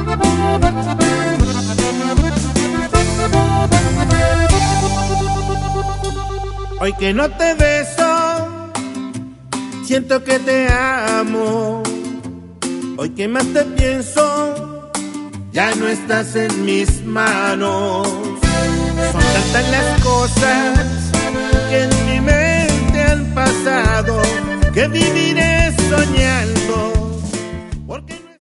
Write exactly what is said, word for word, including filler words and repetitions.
Hoy que no te beso, siento que te amo. Hoy que más te pienso, ya no estás en mis manos. Son tantas las cosas que en mi mente han pasado, que viviré soñando